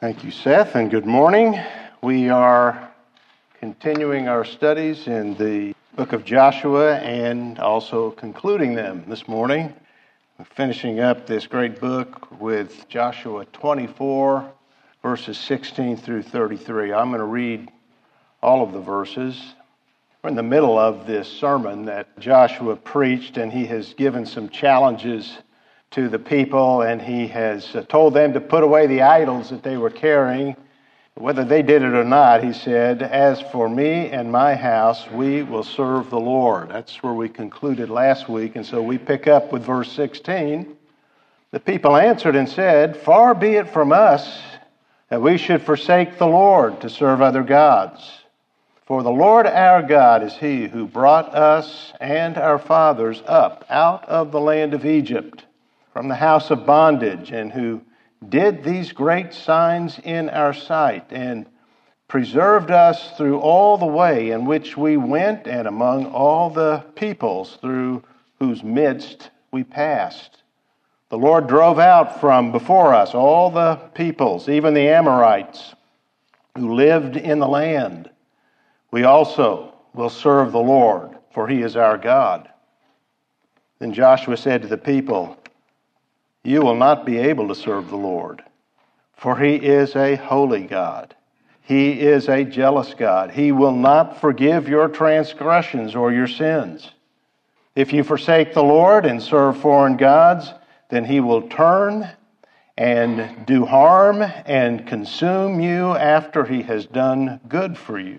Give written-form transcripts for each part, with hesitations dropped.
Thank you, Seth, and good morning. We are continuing our studies in the book of Joshua and also concluding them this morning. We're finishing up this great book with Joshua 24, verses 16 through 33. I'm going to read all of the verses. We're in the middle of this sermon that Joshua preached, and he has given some challenges to the people, and he has told them to put away the idols that they were carrying. Whether they did it or not, he said, "As for me and my house, we will serve the Lord." That's where we concluded last week, and so we pick up with verse 16. The people answered and said, "Far be it from us that we should forsake the Lord to serve other gods. For the Lord our God is he who brought us and our fathers up out of the land of Egypt, from the house of bondage, and who did these great signs in our sight, and preserved us through all the way in which we went, and among all the peoples through whose midst we passed. The Lord drove out from before us all the peoples, even the Amorites, who lived in the land. We also will serve the Lord, for he is our God." Then Joshua said to the people, "You will not be able to serve the Lord, for he is a holy God. He is a jealous God. He will not forgive your transgressions or your sins. If you forsake the Lord and serve foreign gods, then he will turn and do harm and consume you after he has done good for you."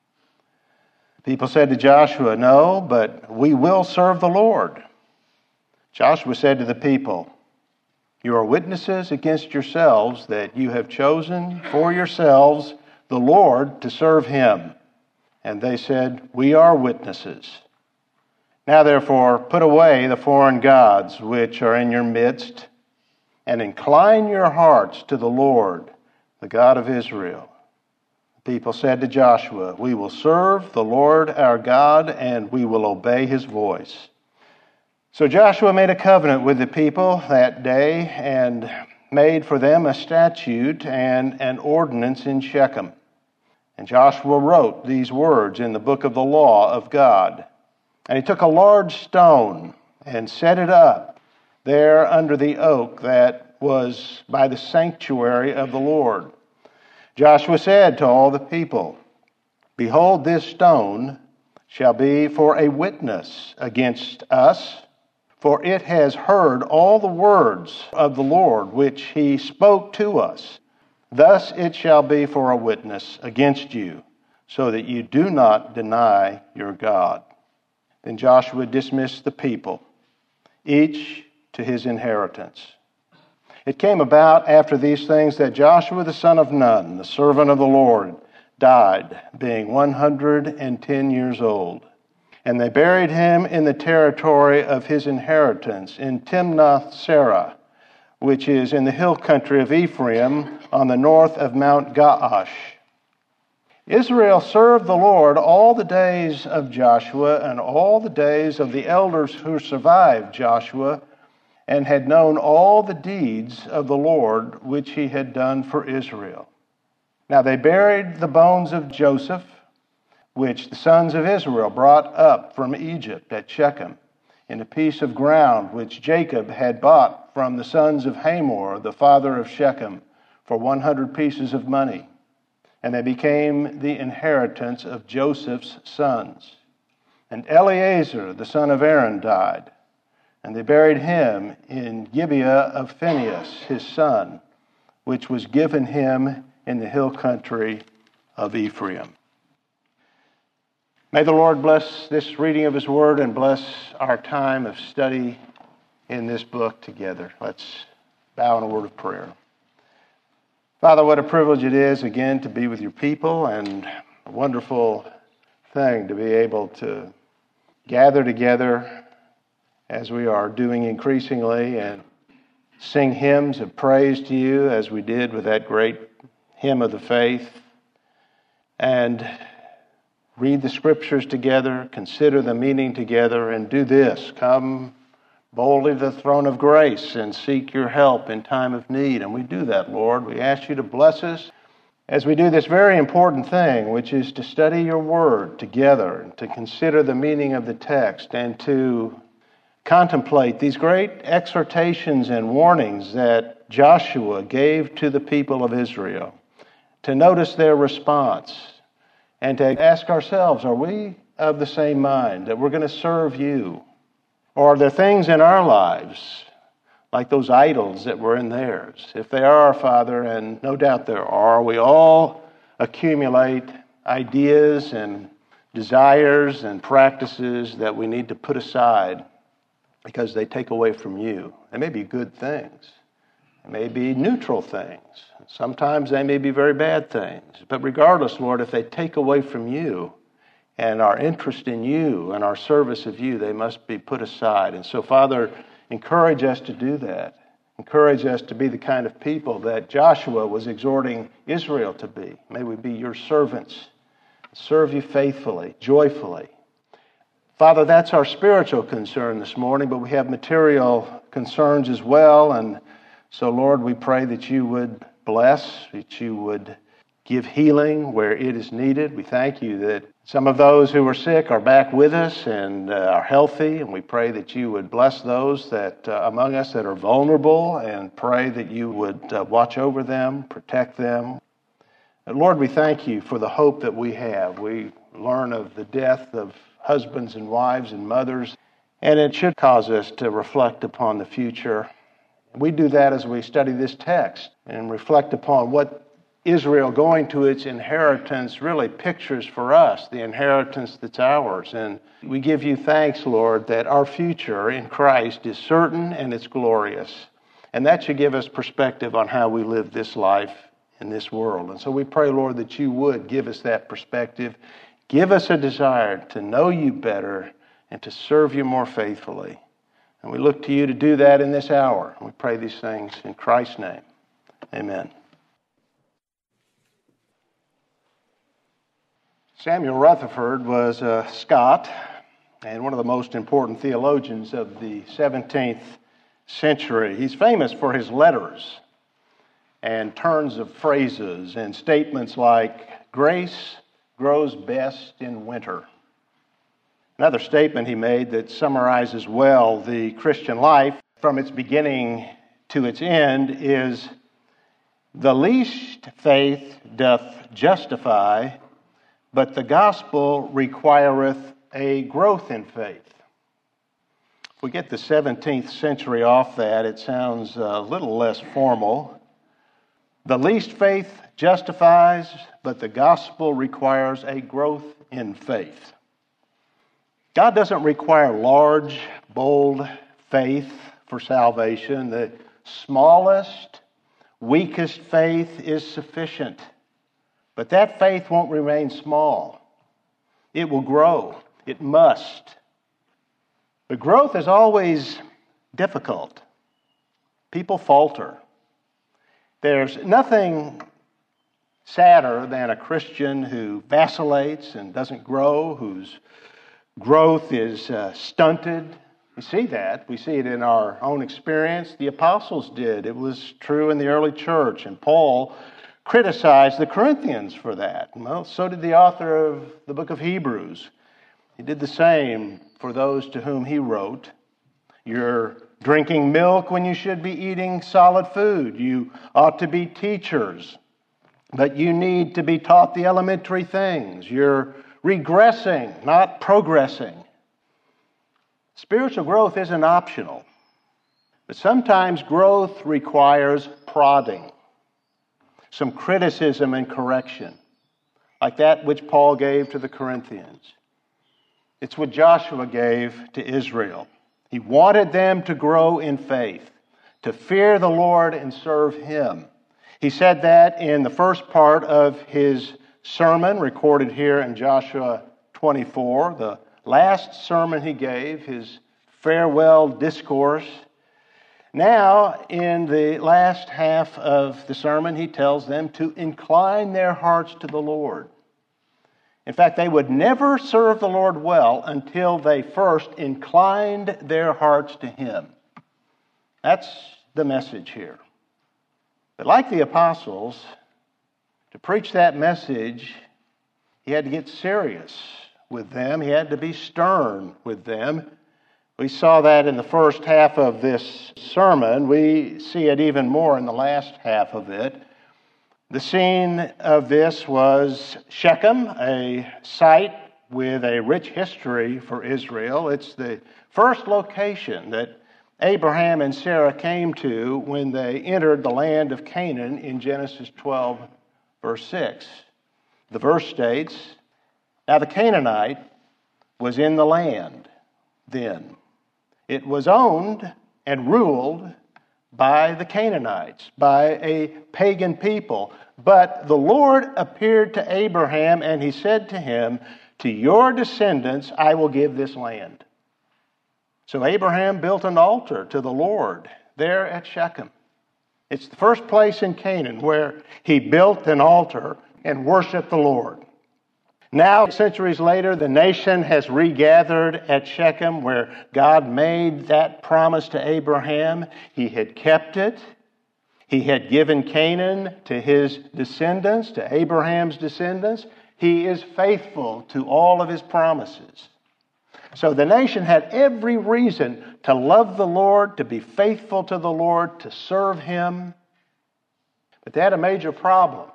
People said to Joshua, "No, but we will serve the Lord." Joshua said to the people, "You are witnesses against yourselves that you have chosen for yourselves the Lord to serve him." And they said, "We are witnesses. Now therefore put away the foreign gods which are in your midst, and incline your hearts to the Lord, the God of Israel." The people said to Joshua, "We will serve the Lord our God, and we will obey his voice." So Joshua made a covenant with the people that day and made for them a statute and an ordinance in Shechem. And Joshua wrote these words in the book of the law of God. And he took a large stone and set it up there under the oak that was by the sanctuary of the Lord. Joshua said to all the people, "Behold, this stone shall be for a witness against us, for it has heard all the words of the Lord which he spoke to us. Thus it shall be for a witness against you, so that you do not deny your God." Then Joshua dismissed the people, each to his inheritance. It came about after these things that Joshua the son of Nun, the servant of the Lord, died, being 110 years old. And they buried him in the territory of his inheritance in Timnath-Serah, which is in the hill country of Ephraim on the north of Mount Gaash. Israel served the Lord all the days of Joshua and all the days of the elders who survived Joshua, and had known all the deeds of the Lord which he had done for Israel. Now they buried the bones of Joseph, which the sons of Israel brought up from Egypt at Shechem, in a piece of ground which Jacob had bought from the sons of Hamor, the father of Shechem, for 100 pieces of money. And they became the inheritance of Joseph's sons. And Eleazar, the son of Aaron, died, and they buried him in Gibeah of Phinehas, his son, which was given him in the hill country of Ephraim. May the Lord bless this reading of his word and bless our time of study in this book together. Let's bow in a word of prayer. Father, what a privilege it is again to be with your people, and a wonderful thing to be able to gather together as we are doing increasingly and sing hymns of praise to you as we did with that great hymn of the faith, and read the scriptures together, consider the meaning together, and do this. Come boldly to the throne of grace and seek your help in time of need. And we do that, Lord. We ask you to bless us as we do this very important thing, which is to study your word together and to consider the meaning of the text and to contemplate these great exhortations and warnings that Joshua gave to the people of Israel, to notice their response and to ask ourselves, are we of the same mind that we're going to serve you? Or are there things in our lives, like those idols that were in theirs? If they are, Father, and no doubt there are, we all accumulate ideas and desires and practices that we need to put aside because they take away from you. They may be good things. They may be neutral things. Sometimes they may be very bad things. But regardless, Lord, if they take away from you and our interest in you and our service of you, they must be put aside. And so, Father, encourage us to do that. Encourage us to be the kind of people that Joshua was exhorting Israel to be. May we be your servants, serve you faithfully, joyfully. Father, that's our spiritual concern this morning, but we have material concerns as well. And so, Lord, we pray that you would bless, that you would give healing where it is needed. We thank you that some of those who are sick are back with us and are healthy, and we pray that you would bless those that among us that are vulnerable, and pray that you would watch over them, protect them. And Lord, we thank you for the hope that we have. We learn of the death of husbands and wives and mothers, and it should cause us to reflect upon the future. We do that as we study this text and reflect upon what Israel going to its inheritance really pictures for us, the inheritance that's ours. And we give you thanks, Lord, that our future in Christ is certain and it's glorious. And that should give us perspective on how we live this life in this world. And so we pray, Lord, that you would give us that perspective. Give us a desire to know you better and to serve you more faithfully. And we look to you to do that in this hour. We pray these things in Christ's name. Amen. Samuel Rutherford was a Scot and one of the most important theologians of the 17th century. He's famous for his letters and turns of phrases and statements like, grace grows best in winter. Another statement he made that summarizes well the Christian life from its beginning to its end is, the least faith doth justify, but the gospel requireth a growth in faith. If we get the 17th century off that, it sounds a little less formal. The least faith justifies, but the gospel requires a growth in faith. God doesn't require large, bold faith for salvation. The smallest, weakest faith is sufficient. But that faith won't remain small. It will grow. It must. But growth is always difficult. People falter. There's nothing sadder than a Christian who vacillates and doesn't grow, whose growth is stunted. We see that. We see it in our own experience. The apostles did. It was true in the early church, and Paul criticized the Corinthians for that. Well, so did the author of the book of Hebrews. He did the same for those to whom he wrote. You're drinking milk when you should be eating solid food. You ought to be teachers, but you need to be taught the elementary things. You're regressing, not progressing. Spiritual growth isn't optional, but sometimes growth requires prodding, some criticism and correction, like that which Paul gave to the Corinthians. It's what Joshua gave to Israel. He wanted them to grow in faith, to fear the Lord and serve Him. He said that in the first part of his sermon recorded here in Joshua 24, the last sermon he gave, his farewell discourse. Now, in the last half of the sermon, he tells them to incline their hearts to the Lord. In fact, they would never serve the Lord well until they first inclined their hearts to Him. That's the message here. But like the apostles, to preach that message, he had to get serious with them. He had to be stern with them. We saw that in the first half of this sermon. We see it even more in the last half of it. The scene of this was Shechem, a site with a rich history for Israel. It's the first location that Abraham and Sarah came to when they entered the land of Canaan in Genesis 12, verse 6. The verse states, "Now the Canaanite was in the land then. It was owned and ruled by the Canaanites, by a pagan people. But the Lord appeared to Abraham, and he said to him, 'To your descendants I will give this land.'" So Abraham built an altar to the Lord there at Shechem. It's the first place in Canaan where he built an altar and worshiped the Lord. Now, centuries later, the nation has regathered at Shechem where God made that promise to Abraham. He had kept it. He had given Canaan to his descendants, to Abraham's descendants. He is faithful to all of his promises. So the nation had every reason to love the Lord, to be faithful to the Lord, to serve him. But they had a major problem.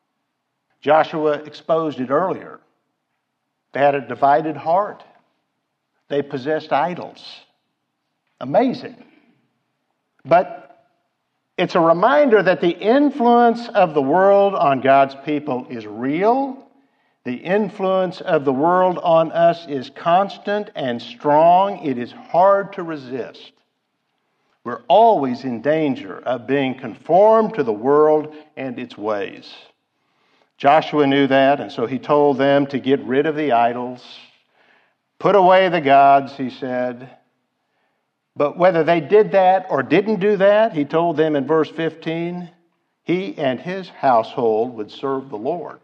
Joshua exposed it earlier. They had a divided heart. They possessed idols. Amazing. But it's a reminder that the influence of the world on God's people is real. The influence of the world on us is constant and strong. It is hard to resist. We're always in danger of being conformed to the world and its ways. Joshua knew that, and so he told them to get rid of the idols, put away the gods, he said. But whether they did that or didn't do that, he told them in verse 15, he and his household would serve the Lord.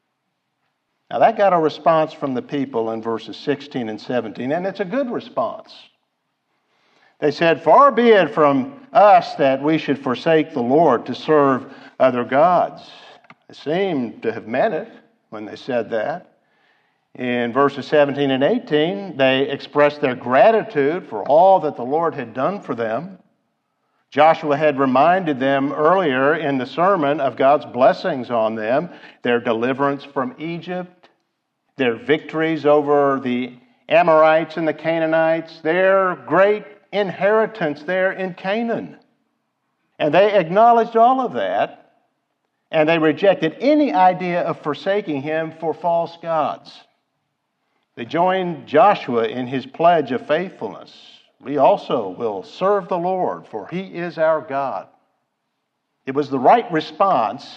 Now that got a response from the people in verses 16 and 17, and it's a good response. They said, "Far be it from us that we should forsake the Lord to serve other gods." They seemed to have meant it when they said that. In verses 17 and 18, they expressed their gratitude for all that the Lord had done for them. Joshua had reminded them earlier in the sermon of God's blessings on them, their deliverance from Egypt, their victories over the Amorites and the Canaanites, their great inheritance there in Canaan. And they acknowledged all of that, and they rejected any idea of forsaking him for false gods. They joined Joshua in his pledge of faithfulness. We also will serve the Lord, for he is our God. It was the right response,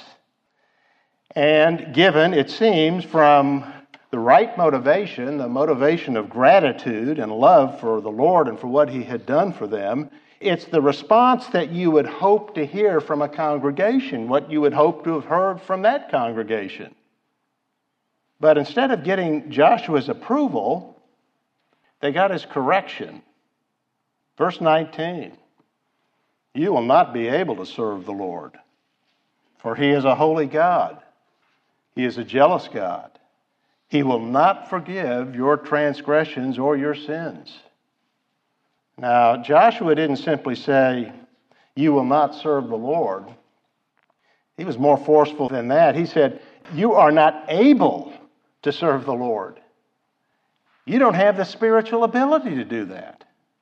and given, it seems, from the right motivation, the motivation of gratitude and love for the Lord and for what he had done for them. It's the response that you would hope to hear from a congregation, what you would hope to have heard from that congregation. But instead of getting Joshua's approval, they got his correction. Verse 19, "You will not be able to serve the Lord, for he is a holy God. He is a jealous God. He will not forgive your transgressions or your sins." Now, Joshua didn't simply say, "You will not serve the Lord." He was more forceful than that. He said, "You are not able to serve the Lord. You don't have the spiritual ability to do that."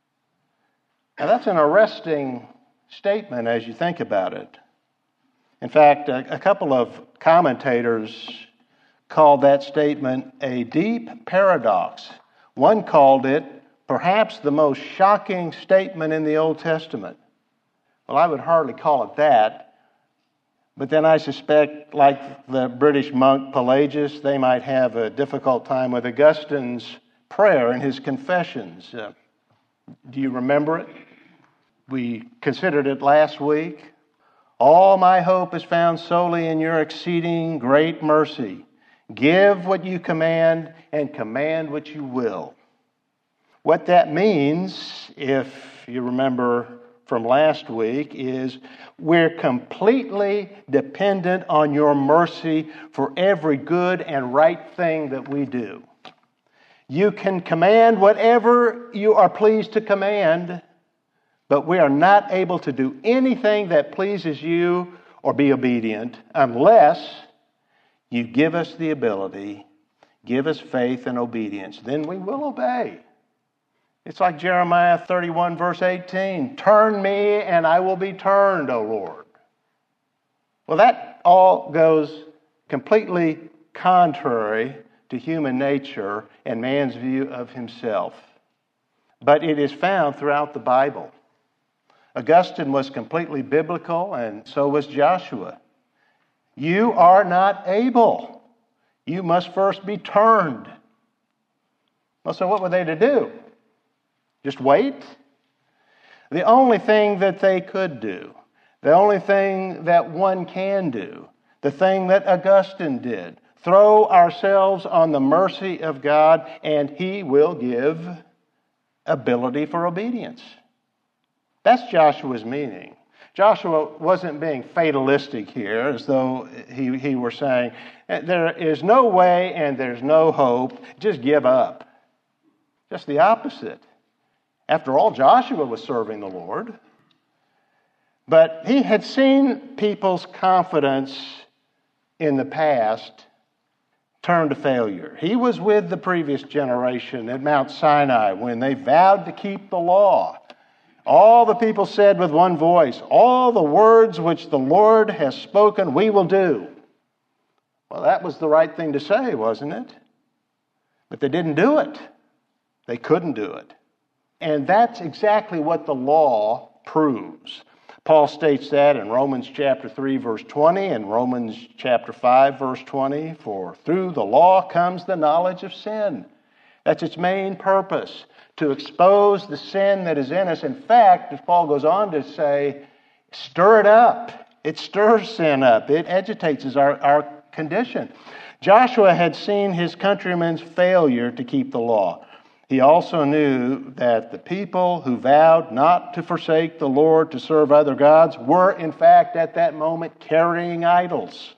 Now, that's an arresting statement as you think about it. In fact, a couple of commentators called that statement a deep paradox. One called it perhaps the most shocking statement in the Old Testament. Well, I would hardly call it that, but then I suspect, like the British monk Pelagius, they might have a difficult time with Augustine's prayer and his confessions. Do you remember it? We considered it last week. "All my hope is found solely in your exceeding great mercy. Give what you command and command what you will." What that means, if you remember from last week is we're completely dependent on your mercy for every good and right thing that we do. You can command whatever you are pleased to command, but we are not able to do anything that pleases you or be obedient unless you give us the ability, give us faith and obedience. Then we will obey. It's like Jeremiah 31, verse 18. Turn me and I will be turned, O Lord. Well, that all goes completely contrary to human nature and man's view of himself. But it is found throughout the Bible. Augustine was completely biblical, and so was Joshua. You are not able. You must first be turned. Well, so what were they to do? Just wait? The only thing that they could do, the only thing that one can do, the thing that Augustine did, throw ourselves on the mercy of God, and He will give ability for obedience. That's Joshua's meaning. Joshua wasn't being fatalistic here, as though he were saying, there is no way and there's no hope, just give up. Just the opposite. After all, Joshua was serving the Lord. But he had seen people's confidence in the past turn to failure. He was with the previous generation at Mount Sinai when they vowed to keep the law. All the people said with one voice, all the words which the Lord has spoken, we will do. Well, that was the right thing to say, wasn't it? But they didn't do it. They couldn't do it. And that's exactly what the law proves. Paul states that in Romans chapter 3, verse 20, and Romans chapter 5, verse 20, for through the law comes the knowledge of sin. That's its main purpose, to expose the sin that is in us. In fact, as Paul goes on to say, stir it up. It stirs sin up. It agitates our condition. Joshua had seen his countrymen's failure to keep the law. He also knew that the people who vowed not to forsake the Lord to serve other gods were, in fact, at that moment carrying idols.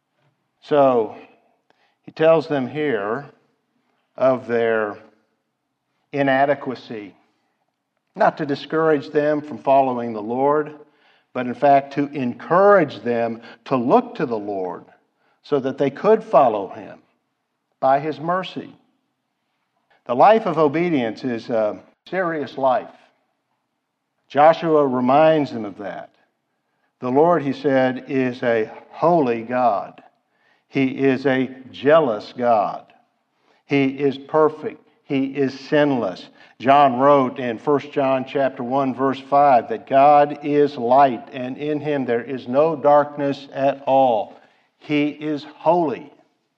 So he tells them here of their inadequacy, not to discourage them from following the Lord, but in fact to encourage them to look to the Lord so that they could follow Him by His mercy. The life of obedience is a serious life. Joshua reminds them of that. The Lord, he said, is a holy God. He is a jealous God. He is perfect. He is sinless. John wrote in 1 John chapter 1, verse 5, that God is light, and in Him there is no darkness at all. He is holy.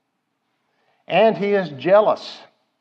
And He is jealous.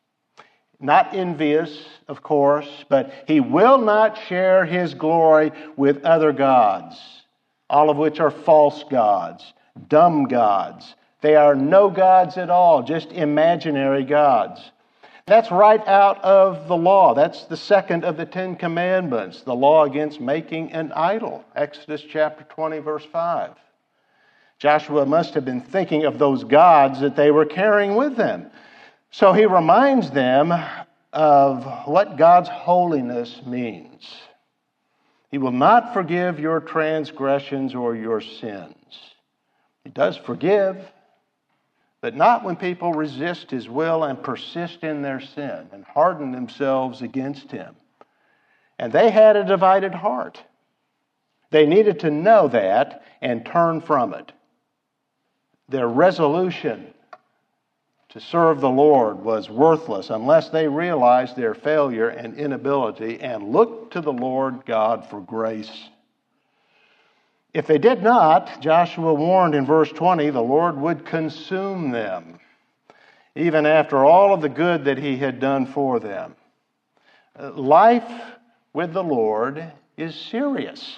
Not envious, of course, but He will not share His glory with other gods, all of which are false gods, dumb gods. They are no gods at all, just imaginary gods. That's right out of the law. That's the second of the 10 Commandments, the law against making an idol. Exodus chapter 20, verse 5. Joshua must have been thinking of those gods that they were carrying with them. So he reminds them of what God's holiness means. He will not forgive your transgressions or your sins. He does forgive, but not when people resist His will and persist in their sin and harden themselves against Him. And they had a divided heart. They needed to know that and turn from it. Their resolution to serve the Lord was worthless unless they realized their failure and inability and looked to the Lord God for grace. If they did not, Joshua warned in verse 20, the Lord would consume them, even after all of the good that He had done for them. Life with the Lord is serious.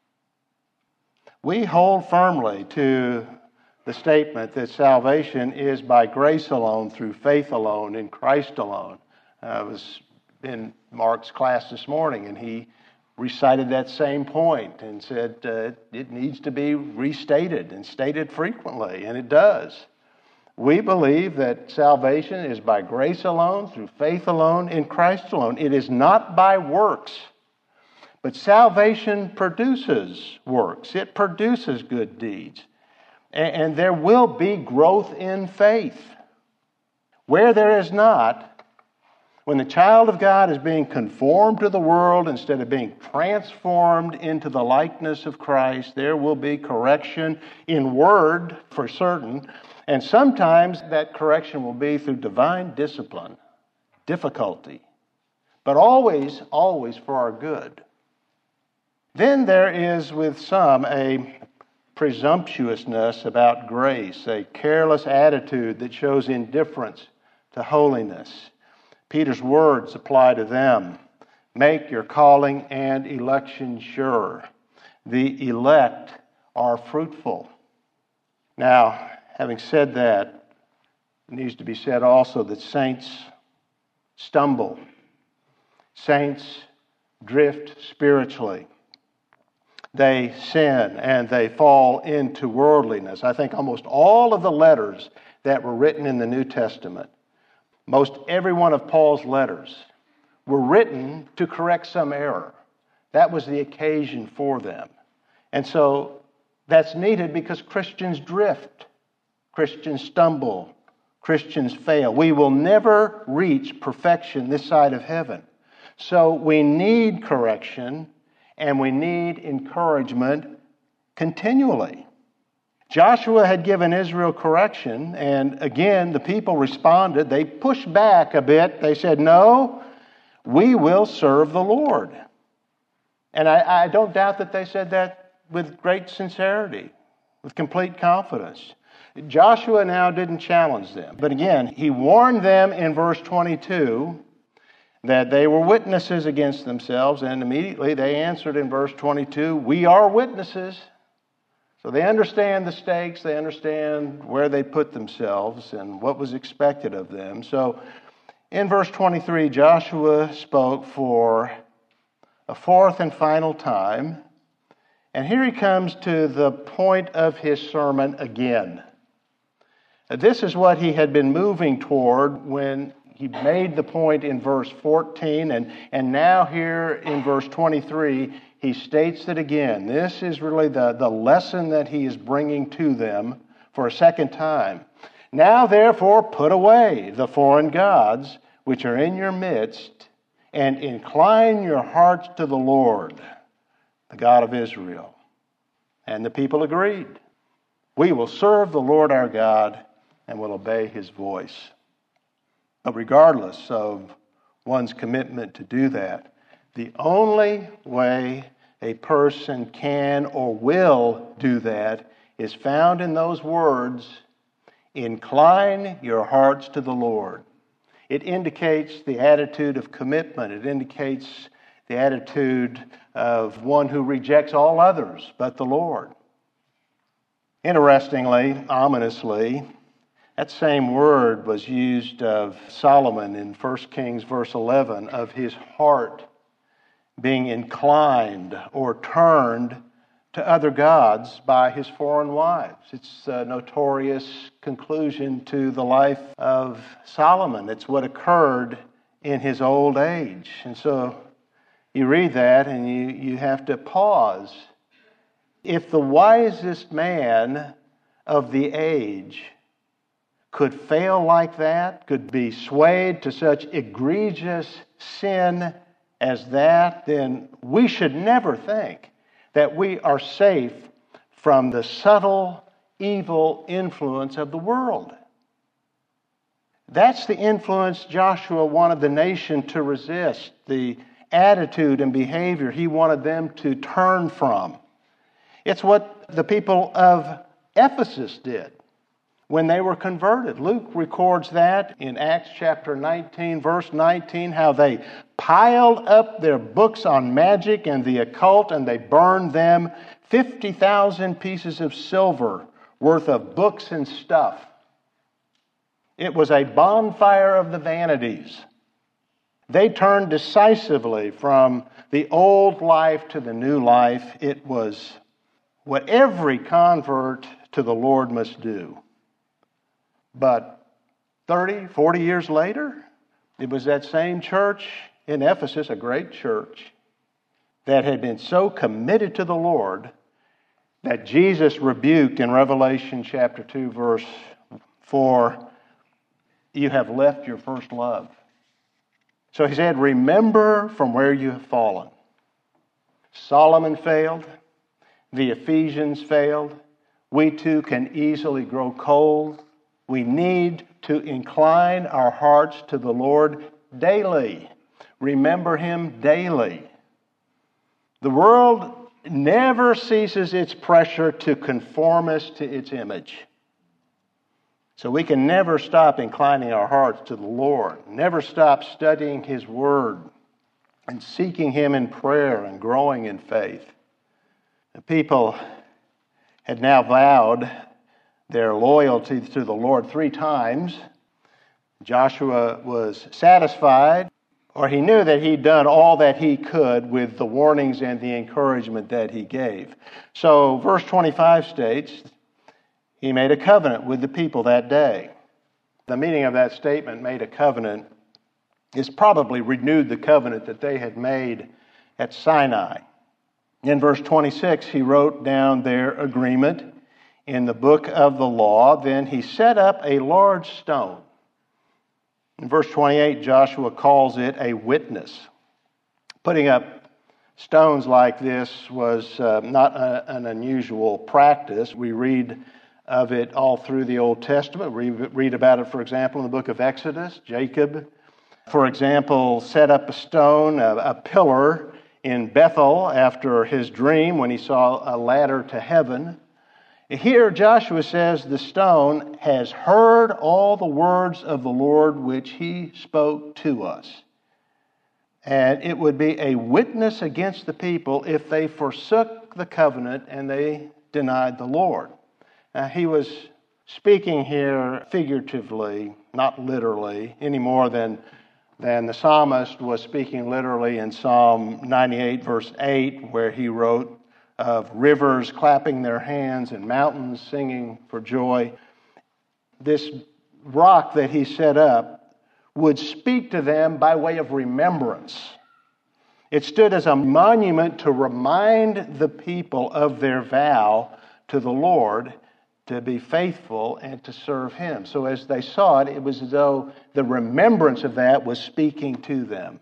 We hold firmly to the statement that salvation is by grace alone, through faith alone, in Christ alone. I was in Mark's class this morning, and he recited that same point and said it needs to be restated and stated frequently, and it does. We believe that salvation is by grace alone, through faith alone, in Christ alone. It is not by works. But salvation produces works. It produces good deeds. And there will be growth in faith. Where there is not, when the child of God is being conformed to the world instead of being transformed into the likeness of Christ, there will be correction in word for certain. And sometimes that correction will be through divine discipline, difficulty, but always, always for our good. Then there is with some a presumptuousness about grace, a careless attitude that shows indifference to holiness. Peter's words apply to them. Make your calling and election sure. The elect are fruitful. Now, having said that, it needs to be said also that saints stumble. Saints drift spiritually. They sin and they fall into worldliness. I think almost all of the letters that were written in the New Testament, most every one of Paul's letters, were written to correct some error. That was the occasion for them. And so that's needed because Christians drift. Christians stumble. Christians fail. We will never reach perfection this side of heaven. So we need correction and we need encouragement continually. Joshua had given Israel correction, and again, the people responded. They pushed back a bit. They said, no, we will serve the Lord. And I don't doubt that they said that with great sincerity, with complete confidence. Joshua now didn't challenge them. But again, he warned them in verse 22 that they were witnesses against themselves, and immediately they answered in verse 22, we are witnesses. So they understand the stakes, they understand where they put themselves and what was expected of them. So in verse 23, Joshua spoke for a fourth and final time, and here he comes to the point of his sermon again. This is what he had been moving toward when he made the point in verse 14, and now here in verse 23, he states it again. This is really the lesson that he is bringing to them for a second time. Now, therefore, put away the foreign gods which are in your midst, and incline your hearts to the Lord, the God of Israel. And the people agreed. We will serve the Lord our God and will obey his voice. But regardless of one's commitment to do that, the only way a person can or will do that is found in those words, incline your hearts to the Lord. It indicates the attitude of commitment. It indicates the attitude of one who rejects all others but the Lord. Interestingly, ominously, that same word was used of Solomon in 1 Kings verse 11, of his heart being inclined or turned to other gods by his foreign wives. It's a notorious conclusion to the life of Solomon. It's what occurred in his old age. And so you read that and you have to pause. If the wisest man of the age could fail like that, could be swayed to such egregious sin as that, then we should never think that we are safe from the subtle, evil influence of the world. That's the influence Joshua wanted the nation to resist, the attitude and behavior he wanted them to turn from. It's what the people of Ephesus did when they were converted. Luke records that in Acts chapter 19, verse 19, how they piled up their books on magic and the occult, and they burned them, 50,000 pieces of silver worth of books and stuff. It was a bonfire of the vanities. They turned decisively from the old life to the new life. It was what every convert to the Lord must do. But 30, 40 years later, it was that same church in Ephesus, a great church, that had been so committed to the Lord that Jesus rebuked in Revelation chapter 2, verse 4, "You have left your first love." So he said, remember from where you have fallen. Solomon failed. The Ephesians failed. We too can easily grow cold. We need to incline our hearts to the Lord daily. Remember Him daily. The world never ceases its pressure to conform us to its image. So we can never stop inclining our hearts to the Lord, never stop studying His Word and seeking Him in prayer and growing in faith. The people had now vowed their loyalty to the Lord 3 times. Joshua was satisfied, or he knew that he'd done all that he could with the warnings and the encouragement that he gave. So verse 25 states, he made a covenant with the people that day. The meaning of that statement, made a covenant, is probably renewed the covenant that they had made at Sinai. In verse 26, he wrote down their agreement in the book of the law. Then he set up a large stone. In verse 28, Joshua calls it a witness. Putting up stones like this was not an unusual practice. We read of it all through the Old Testament. We read about it, for example, in the book of Exodus. Jacob, for example, set up a stone, a pillar in Bethel after his dream when he saw a ladder to heaven. Here, Joshua says the stone has heard all the words of the Lord which He spoke to us. And it would be a witness against the people if they forsook the covenant and they denied the Lord. Now, he was speaking here figuratively, not literally, any more than the psalmist was speaking literally in Psalm 98, verse 8, where he wrote of rivers clapping their hands and mountains singing for joy. This rock that he set up would speak to them by way of remembrance. It stood as a monument to remind the people of their vow to the Lord to be faithful and to serve Him. So as they saw it, it was as though the remembrance of that was speaking to them.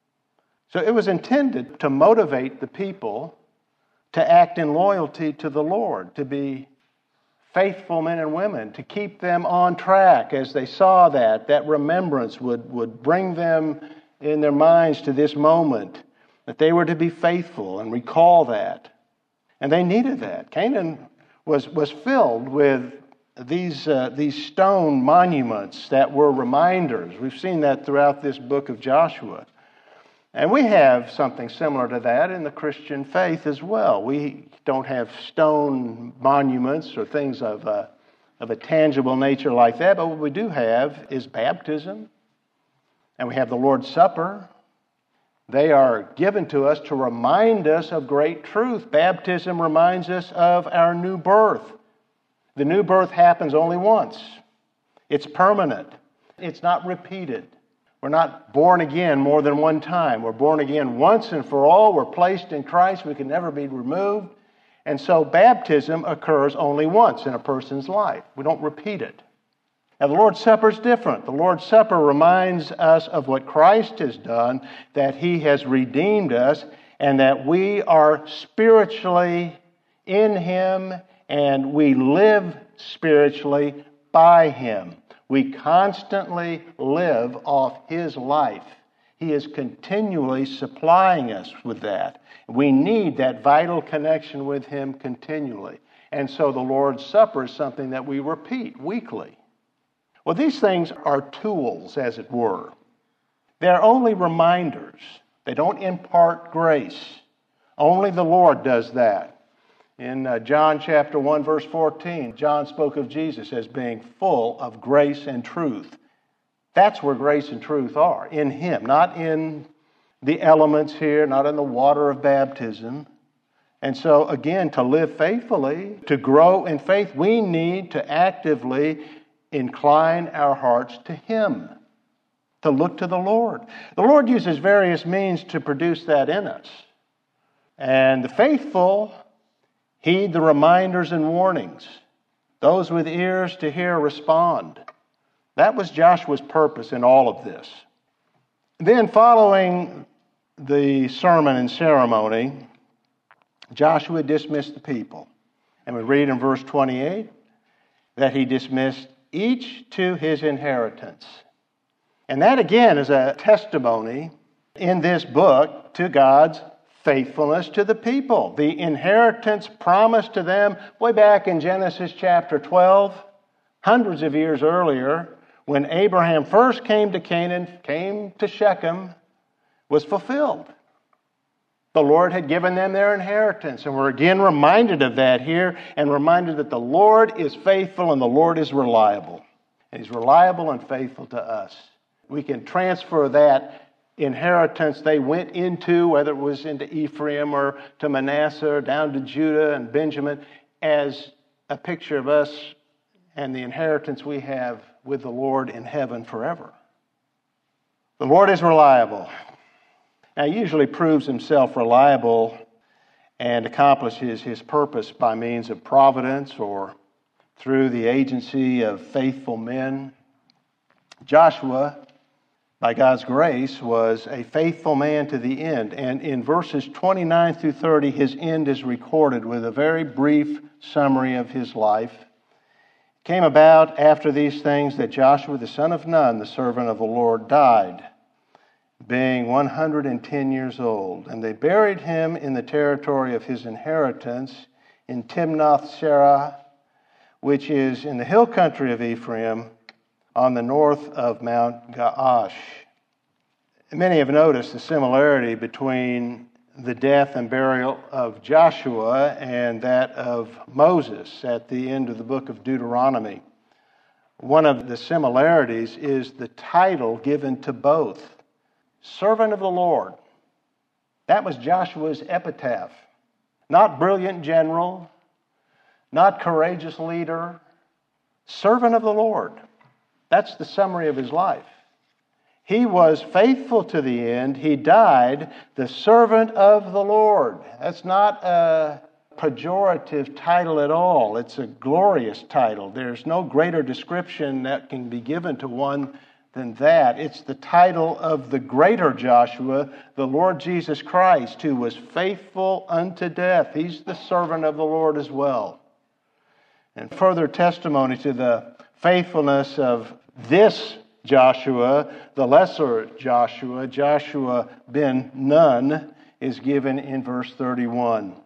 So it was intended to motivate the people to act in loyalty to the Lord, to be faithful men and women, to keep them on track as they saw that remembrance would bring them in their minds to this moment, that they were to be faithful and recall that. And they needed that. Canaan was filled with these stone monuments that were reminders. We've seen that throughout this book of Joshua. And we have something similar to that in the Christian faith as well. We don't have stone monuments or things of a tangible nature like that, but what we do have is baptism, and we have the Lord's Supper. They are given to us to remind us of great truth. Baptism reminds us of our new birth. The new birth happens only once. It's permanent. It's not repeated. We're not born again more than one time. We're born again once and for all. We're placed in Christ. We can never be removed. And so baptism occurs only once in a person's life. We don't repeat it. Now, the Lord's Supper is different. The Lord's Supper reminds us of what Christ has done, that He has redeemed us, and that we are spiritually in Him, and we live spiritually by Him. We constantly live off His life. He is continually supplying us with that. We need that vital connection with Him continually. And so the Lord's Supper is something that we repeat weekly. Well, these things are tools, as it were. They're only reminders. They don't impart grace. Only the Lord does that. In John chapter 1, verse 14, John spoke of Jesus as being full of grace and truth. That's where grace and truth are, in Him, not in the elements here, not in the water of baptism. And so, again, to live faithfully, to grow in faith, we need to actively incline our hearts to Him, to look to the Lord. The Lord uses various means to produce that in us. And the faithful heed the reminders and warnings. Those with ears to hear respond. That was Joshua's purpose in all of this. Then, following the sermon and ceremony, Joshua dismissed the people. And we read in verse 28 that he dismissed each to his inheritance. And that again is a testimony in this book to God's faithfulness to the people. The inheritance promised to them way back in Genesis chapter 12, hundreds of years earlier, when Abraham first came to Canaan, came to Shechem, was fulfilled. The Lord had given them their inheritance, and we're again reminded of that here, and reminded that the Lord is faithful and the Lord is reliable. And He's reliable and faithful to us. We can transfer that inheritance they went into, whether it was into Ephraim or to Manasseh or down to Judah and Benjamin, as a picture of us and the inheritance we have with the Lord in heaven forever. The Lord is reliable. Now, He usually proves Himself reliable and accomplishes His purpose by means of providence or through the agency of faithful men. Joshua, by God's grace, was a faithful man to the end. And in verses 29 through 30, his end is recorded with a very brief summary of his life. It came about after these things that Joshua the son of Nun, the servant of the Lord, died, being 110 years old. And they buried him in the territory of his inheritance in Timnath-Serah, which is in the hill country of Ephraim, on the north of Mount Gaash. Many have noticed the similarity between the death and burial of Joshua and that of Moses at the end of the book of Deuteronomy. One of the similarities is the title given to both. Servant of the Lord. That was Joshua's epitaph. Not brilliant general, not courageous leader, servant of the Lord. That's the summary of his life. He was faithful to the end. He died the servant of the Lord. That's not a pejorative title at all. It's a glorious title. There's no greater description that can be given to one than that. It's the title of the greater Joshua, the Lord Jesus Christ, who was faithful unto death. He's the servant of the Lord as well. And further testimony to the faithfulness of this Joshua, the lesser Joshua, Joshua ben Nun, is given in verse 31.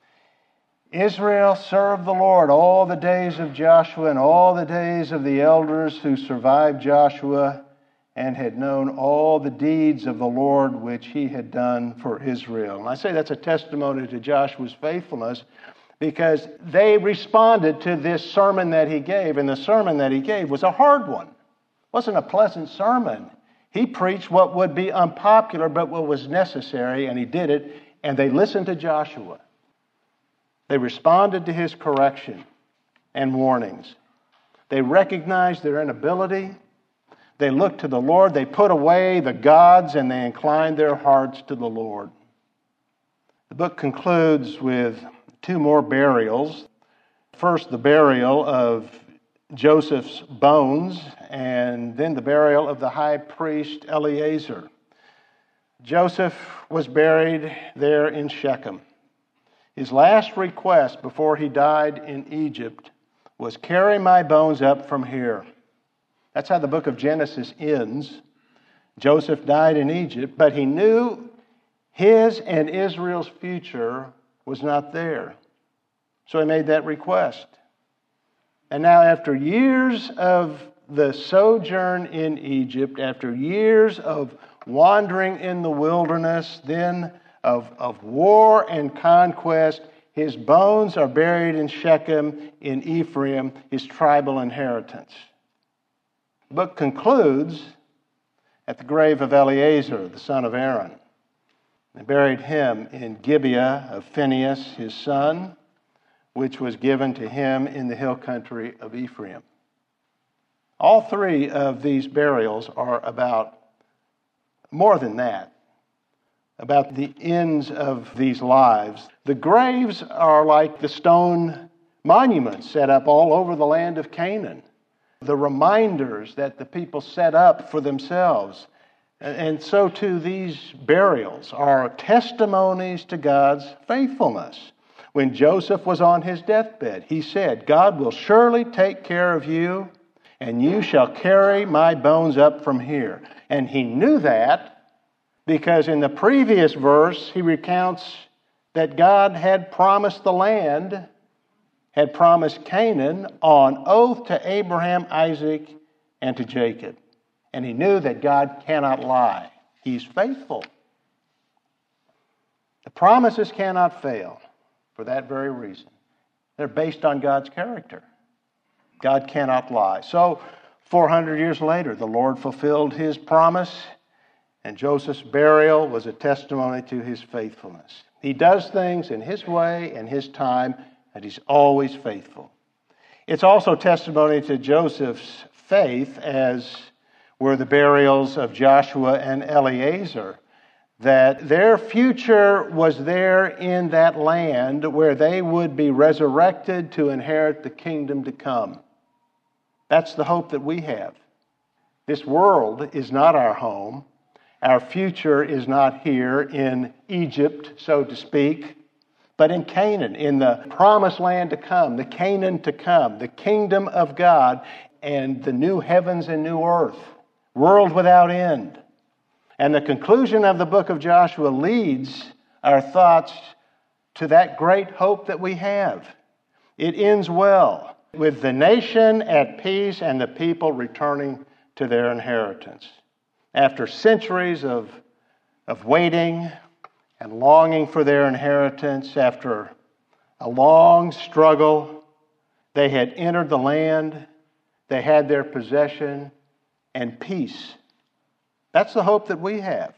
Israel served the Lord all the days of Joshua and all the days of the elders who survived Joshua and had known all the deeds of the Lord which He had done for Israel. And I say that's a testimony to Joshua's faithfulness because they responded to this sermon that he gave, and the sermon that he gave was a hard one. It wasn't a pleasant sermon. He preached what would be unpopular but what was necessary, and he did it, and they listened to Joshua. They responded to his correction and warnings. They recognized their inability. They looked to the Lord. They put away the gods and they inclined their hearts to the Lord. The book concludes with two more burials. First, the burial of Joseph's bones, and then the burial of the high priest Eleazar. Joseph was buried there in Shechem. His last request before he died in Egypt was, "Carry my bones up from here." That's how the book of Genesis ends. Joseph died in Egypt, but he knew his and Israel's future was not there. So he made that request. And now, after years of the sojourn in Egypt, after years of wandering in the wilderness, then of war and conquest, his bones are buried in Shechem in Ephraim, his tribal inheritance. The book concludes at the grave of Eleazar, the son of Aaron. They buried him in Gibeah of Phinehas, his son, which was given to him in the hill country of Ephraim. All three of these burials are about more than that, about the ends of these lives. The graves are like the stone monuments set up all over the land of Canaan, the reminders that the people set up for themselves. And so too these burials are testimonies to God's faithfulness. When Joseph was on his deathbed, he said, "God will surely take care of you, and you shall carry my bones up from here." And he knew that because in the previous verse he recounts that God had promised the land, had promised Canaan on oath to Abraham, Isaac, and to Jacob. And he knew that God cannot lie. He's faithful. The promises cannot fail for that very reason. They're based on God's character. God cannot lie. So 400 years later, the Lord fulfilled his promise, and Joseph's burial was a testimony to his faithfulness. He does things in his way and his time, and he's always faithful. It's also testimony to Joseph's faith, as were the burials of Joshua and Eleazar, that their future was there in that land where they would be resurrected to inherit the kingdom to come. That's the hope that we have. This world is not our home. Our future is not here in Egypt, so to speak, but in Canaan, in the promised land to come, the Canaan to come, the kingdom of God, and the new heavens and new earth, world without end. And the conclusion of the book of Joshua leads our thoughts to that great hope that we have. It ends well, with the nation at peace and the people returning to their inheritance. After centuries of waiting and longing for their inheritance, after a long struggle, they had entered the land, they had their possession, and peace. That's the hope that we have.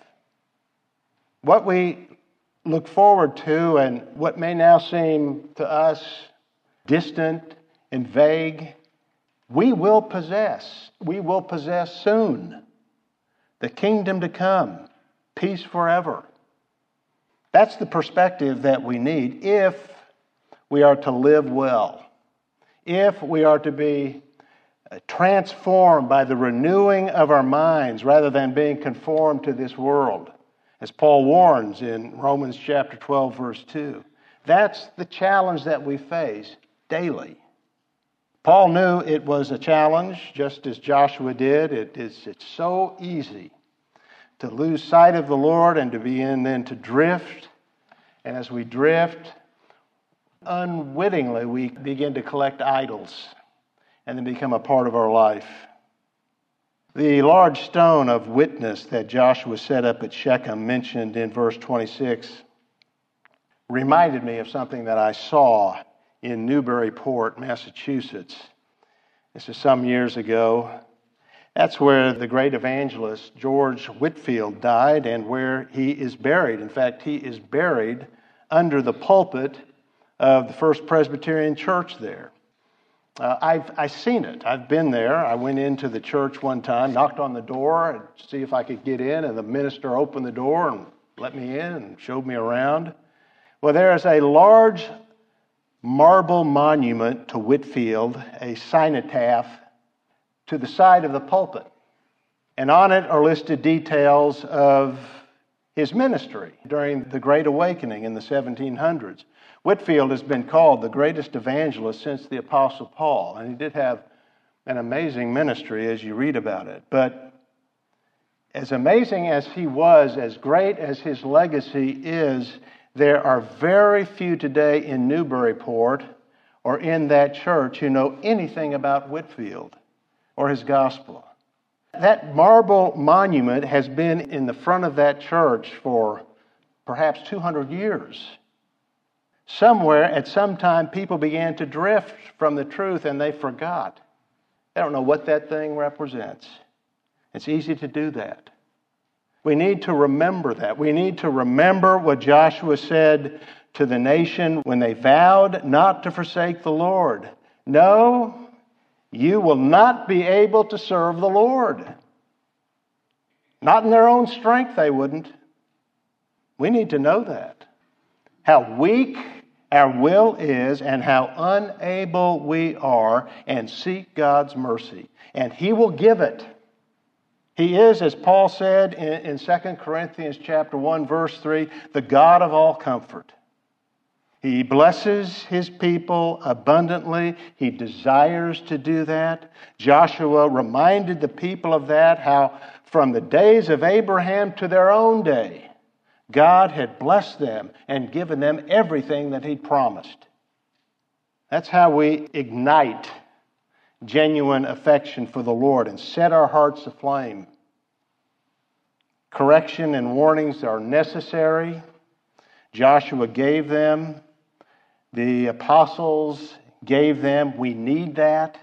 What we look forward to and what may now seem to us distant and vague, we will possess. We will possess soon. The kingdom to come, peace forever. That's the perspective that we need if we are to live well, if we are to be transformed by the renewing of our minds rather than being conformed to this world, as Paul warns in Romans chapter 12, verse 2. That's the challenge that we face daily. Paul knew it was a challenge, just as Joshua did. It's so easy to lose sight of the Lord and to begin then to drift. And as we drift, unwittingly we begin to collect idols and then become a part of our life. The large stone of witness that Joshua set up at Shechem, mentioned in verse 26, reminded me of something that I saw in Newburyport, Massachusetts. This is some years ago. That's where the great evangelist George Whitefield died and where he is buried. In fact, he is buried under the pulpit of the First Presbyterian Church there. I've seen it. I've been there. I went into the church one time, knocked on the door to see if I could get in, and the minister opened the door and let me in and showed me around. Well, there is a large marble monument to Whitefield, a cenotaph, to the side of the pulpit. And on it are listed details of his ministry during the Great Awakening in the 1700s. Whitefield has been called the greatest evangelist since the Apostle Paul, and he did have an amazing ministry as you read about it. But as amazing as he was, as great as his legacy is, there are very few today in Newburyport or in that church who know anything about Whitefield or his gospel. That marble monument has been in the front of that church for perhaps 200 years. Somewhere, at some time, people began to drift from the truth and they forgot. They don't know what that thing represents. It's easy to do that. We need to remember that. We need to remember what Joshua said to the nation when they vowed not to forsake the Lord. No, you will not be able to serve the Lord. Not in their own strength, they wouldn't. We need to know that. How weak our will is and how unable we are, and seek God's mercy. And He will give it. He is, as Paul said in 2 Corinthians chapter 1, verse 3, the God of all comfort. He blesses His people abundantly. He desires to do that. Joshua reminded the people of that, how from the days of Abraham to their own day, God had blessed them and given them everything that He'd promised. That's how we ignite genuine affection for the Lord and set our hearts aflame. Correction and warnings are necessary. Joshua gave them. The apostles gave them. We need that.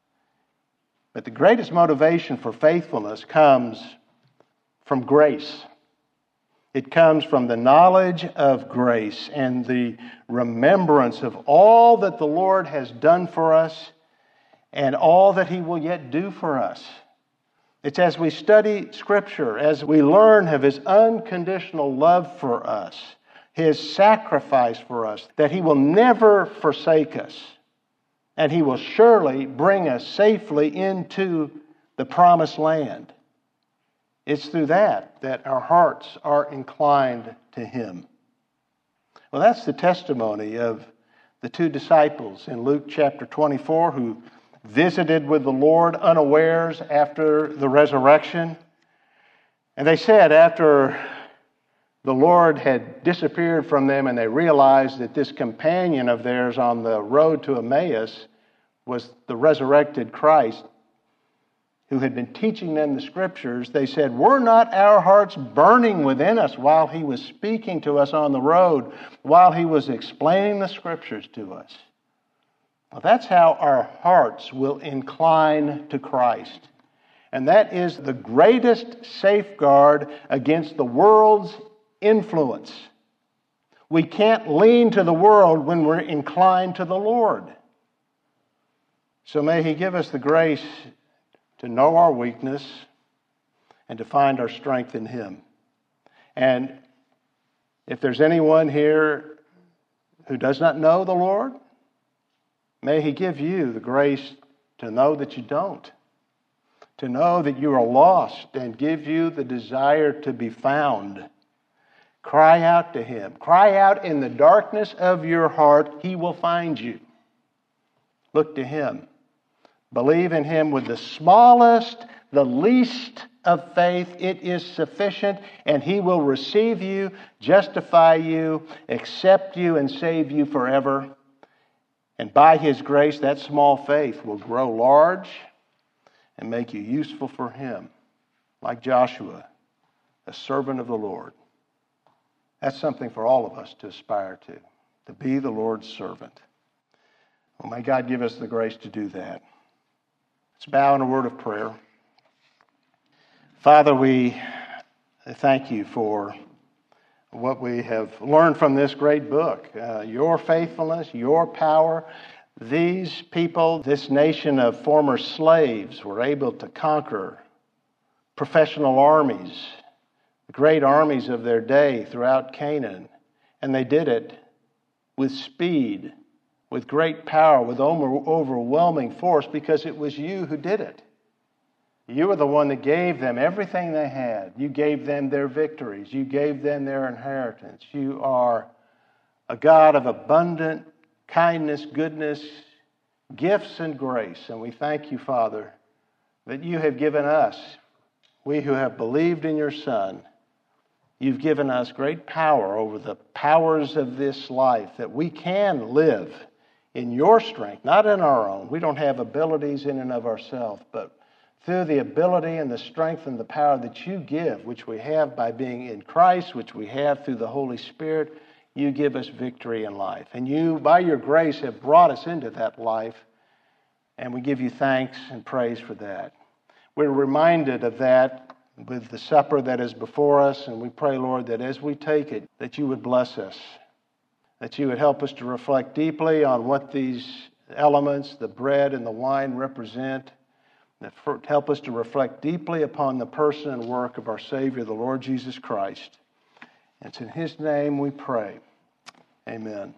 But the greatest motivation for faithfulness comes from grace. It comes from the knowledge of grace and the remembrance of all that the Lord has done for us and all that He will yet do for us. It's as we study Scripture, as we learn of His unconditional love for us, His sacrifice for us, that He will never forsake us, and He will surely bring us safely into the promised land. It's through that our hearts are inclined to Him. Well, that's the testimony of the two disciples in Luke chapter 24 who visited with the Lord unawares after the resurrection. And they said after the Lord had disappeared from them and they realized that this companion of theirs on the road to Emmaus was the resurrected Christ who had been teaching them the Scriptures, they said, "Were not our hearts burning within us while He was speaking to us on the road, while He was explaining the Scriptures to us?" Well, that's how our hearts will incline to Christ. And that is the greatest safeguard against the world's influence. We can't lean to the world when we're inclined to the Lord. So may He give us the grace to know our weakness and to find our strength in Him. And if there's anyone here who does not know the Lord, may He give you the grace to know that you don't, to know that you are lost, and give you the desire to be found. Cry out to Him. Cry out in the darkness of your heart. He will find you. Look to Him. Believe in Him with the smallest, the least of faith. It is sufficient, and He will receive you, justify you, accept you, and save you forever. And by His grace, that small faith will grow large and make you useful for Him, like Joshua, a servant of the Lord. That's something for all of us to aspire to be the Lord's servant. Well, may God give us the grace to do that. Let's bow in a word of prayer. Father, we thank You for what we have learned from this great book. Your faithfulness, Your power. These people, this nation of former slaves, were able to conquer professional armies, the great armies of their day throughout Canaan. And they did it with speed, with great power, with overwhelming force, because it was You who did it. You were the one that gave them everything they had. You gave them their victories. You gave them their inheritance. You are a God of abundant kindness, goodness, gifts, and grace. And we thank You, Father, that You have given us, we who have believed in Your Son, You've given us great power over the powers of this life, that we can live in Your strength, not in our own. We don't have abilities in and of ourselves, but through the ability and the strength and the power that You give, which we have by being in Christ, which we have through the Holy Spirit, You give us victory in life. And You, by Your grace, have brought us into that life, and we give You thanks and praise for that. We're reminded of that with the supper that is before us, and we pray, Lord, that as we take it, that you would bless us, that you would help us to reflect deeply on what these elements, the bread and the wine, represent, that help us to reflect deeply upon the person and work of our Savior, the Lord Jesus Christ. And it's in his name we pray. Amen.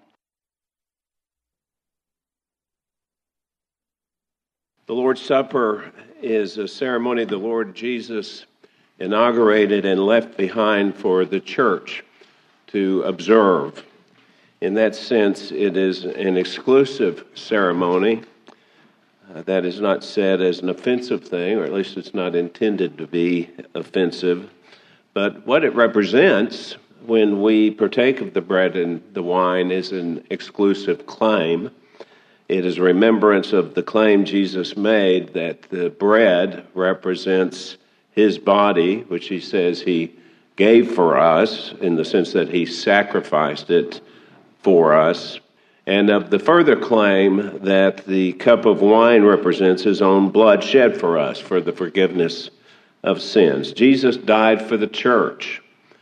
The Lord's Supper is a ceremony the Lord Jesus inaugurated and left behind for the church to observe. In that sense, it is an exclusive ceremony. That is not said as an offensive thing, or at least it's not intended to be offensive. But what it represents when we partake of the bread and the wine is an exclusive claim. It is a remembrance of the claim Jesus made that the bread represents his body, which he says he gave for us, in the sense that he sacrificed it for us, and of the further claim that the cup of wine represents his own blood shed for us for the forgiveness of sins. Jesus died for the church.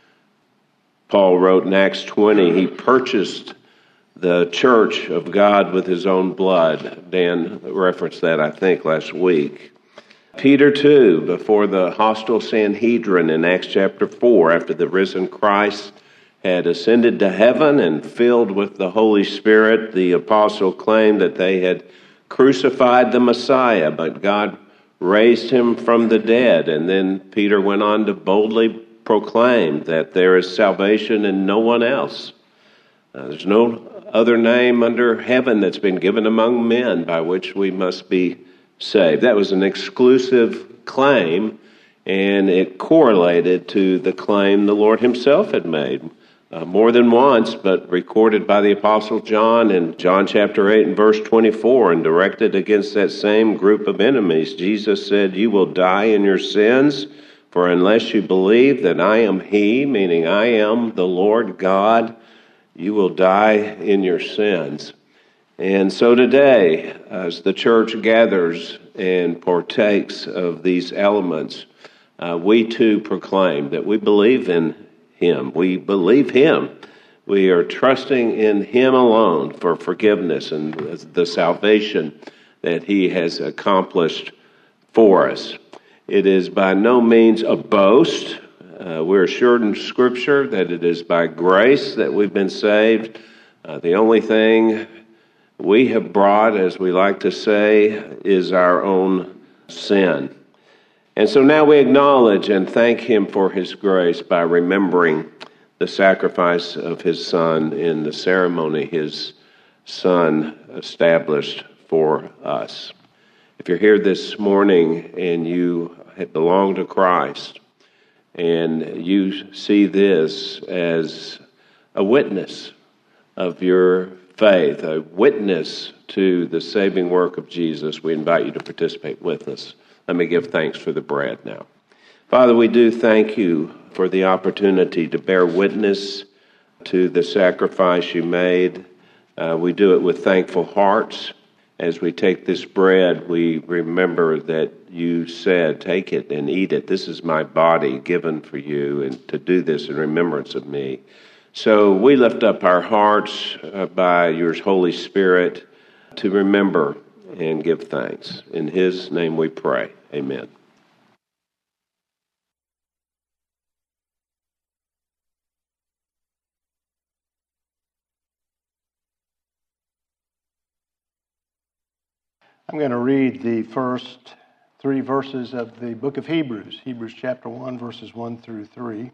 Paul wrote in Acts 20, he purchased the church of God with his own blood. Dan referenced that, I think, last week. Peter, too, before the hostile Sanhedrin in Acts chapter 4, after the risen Christ had ascended to heaven and filled with the Holy Spirit, the apostle claimed that they had crucified the Messiah, but God raised him from the dead. And then Peter went on to boldly proclaim that there is salvation in no one else. There's no other name under heaven that's been given among men by which we must be saved. That was an exclusive claim, and it correlated to the claim the Lord himself had made more than once, but recorded by the Apostle John in John chapter 8 and verse 24, and directed against that same group of enemies. Jesus said, "You will die in your sins, for unless you believe that I am he," meaning I am the Lord God, "you will die in your sins." And so today, as the church gathers and partakes of these elements, we too proclaim that we believe in him. We believe him. We are trusting in him alone for forgiveness and the salvation that he has accomplished for us. It is by no means a boast. We're assured in Scripture that it is by grace that we've been saved. The only thing we have brought, as we like to say, is our own sin. And so now we acknowledge and thank him for his grace by remembering the sacrifice of his Son in the ceremony his Son established for us. If you're here this morning and you belong to Christ, and you see this as a witness of your faith, a witness to the saving work of Jesus, we invite you to participate with us. Let me give thanks for the bread now. Father, we do thank you for the opportunity to bear witness to the sacrifice you made. We do it with thankful hearts. As we take this bread, we remember that you said, "Take it and eat it. This is my body given for you, and to do this in remembrance of me." So we lift up our hearts by your Holy Spirit to remember and give thanks. In his name we pray. Amen. I'm going to read the first 3 verses of the book of Hebrews, Hebrews chapter 1, verses 1 through 3.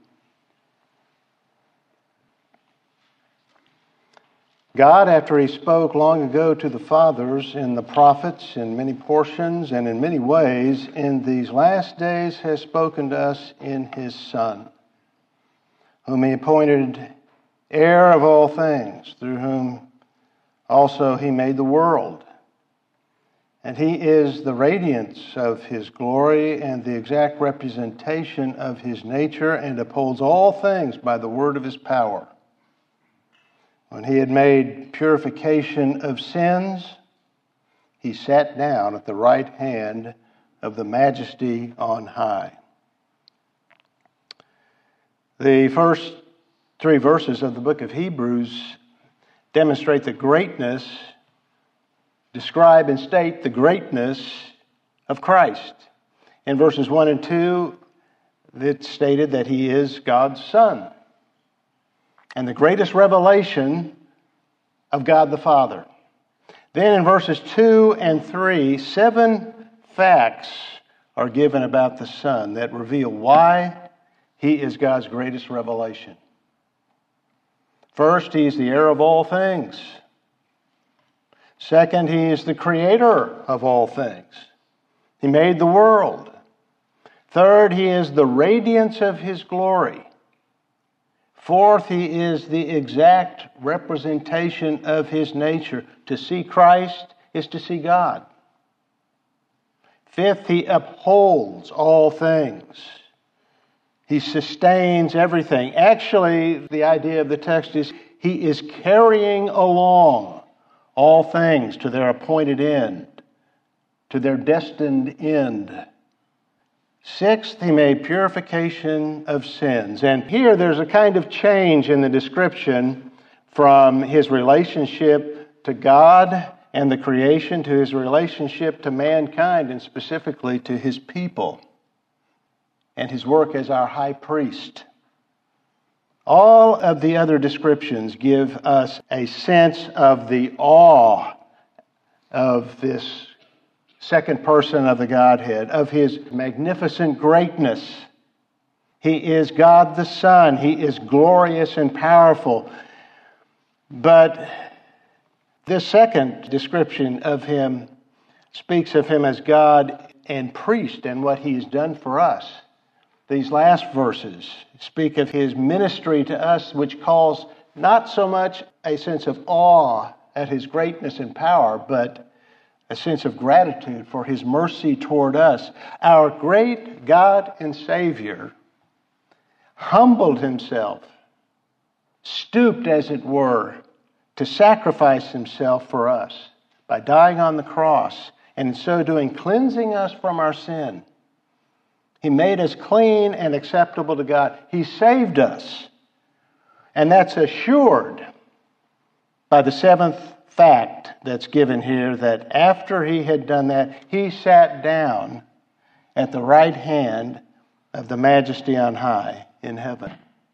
God, after he spoke long ago to the fathers in the prophets in many portions and in many ways, in these last days has spoken to us in his Son, whom he appointed heir of all things, through whom also he made the world. And he is the radiance of his glory and the exact representation of his nature, and upholds all things by the word of his power. When he had made purification of sins, he sat down at the right hand of the Majesty on high. The first 3 verses of the book of Hebrews demonstrate the greatness, describe and state the greatness of Christ. In verses 1 and 2, it's stated that He is God's Son and the greatest revelation of God the Father. Then in verses 2 and 3, 7 facts are given about the Son that reveal why He is God's greatest revelation. First, He is the heir of all things. Second, He is the creator of all things. He made the world. Third, He is the radiance of His glory. Fourth, He is the exact representation of His nature. To see Christ is to see God. Fifth, He upholds all things. He sustains everything. Actually, the idea of the text is He is carrying along all things to their appointed end, to their destined end. Sixth, He made purification of sins. And here there's a kind of change in the description from His relationship to God and the creation to His relationship to mankind, and specifically to His people, and His work as our high priest. All of the other descriptions give us a sense of the awe of this second person of the Godhead, of His magnificent greatness. He is God the Son. He is glorious and powerful. But this second description of Him speaks of Him as God and priest and what He has done for us. These last verses speak of His ministry to us, which calls not so much a sense of awe at His greatness and power, but a sense of gratitude for His mercy toward us. Our great God and Savior humbled Himself, stooped, as it were, to sacrifice Himself for us by dying on the cross, and in so doing, cleansing us from our sin. He made us clean and acceptable to God. He saved us. And that's assured by the seventh fact that's given here, that after He had done that, He sat down at the right hand of the Majesty on high in heaven.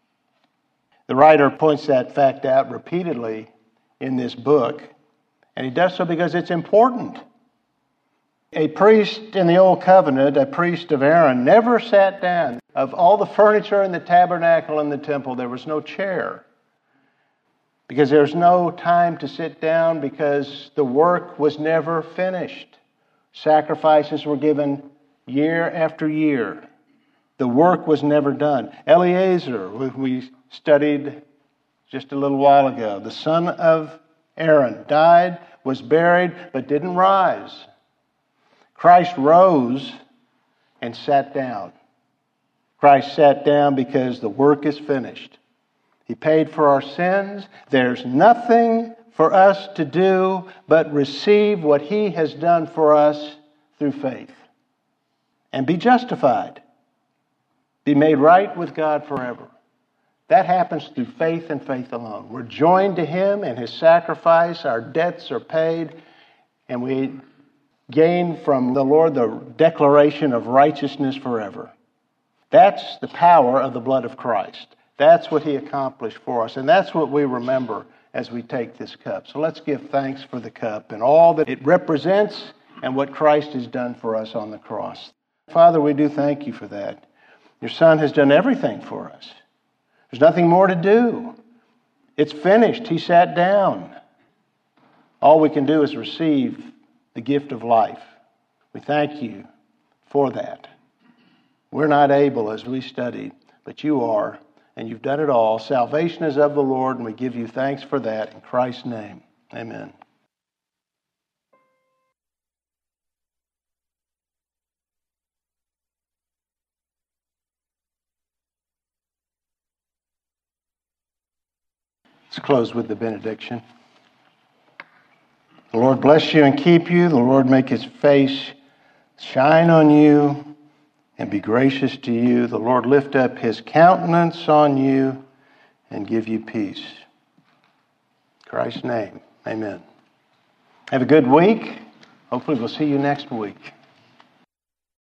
The writer points that fact out repeatedly in this book, and he does so because it's important. A priest in the Old Covenant, a priest of Aaron, never sat down. Of all the furniture in the tabernacle and the temple, there was no chair, because there's no time to sit down, because the work was never finished. Sacrifices were given year after year. The work was never done. Eleazar, we studied just a little while ago, the son of Aaron, died, was buried, but didn't rise. Christ rose and sat down. Christ sat down because the work is finished. He paid for our sins. There's nothing for us to do but receive what He has done for us through faith and be justified, be made right with God forever. That happens through faith and faith alone. We're joined to Him and His sacrifice. Our debts are paid, and we gain from the Lord the declaration of righteousness forever. That's the power of the blood of Christ. That's what He accomplished for us, and that's what we remember as we take this cup. So let's give thanks for the cup and all that it represents and what Christ has done for us on the cross. Father, we do thank You for that. Your Son has done everything for us. There's nothing more to do. It's finished. He sat down. All we can do is receive the gift of life. We thank You for that. We're not able, as we studied, but You are, and You've done it all. Salvation is of the Lord, and we give You thanks for that. In Christ's name, amen. Let's close with the benediction. The Lord bless you and keep you. The Lord make His face shine on you and be gracious to you. The Lord lift up his countenance on you and give you peace. In Christ's name, amen. Have a good week. Hopefully we'll see you next week.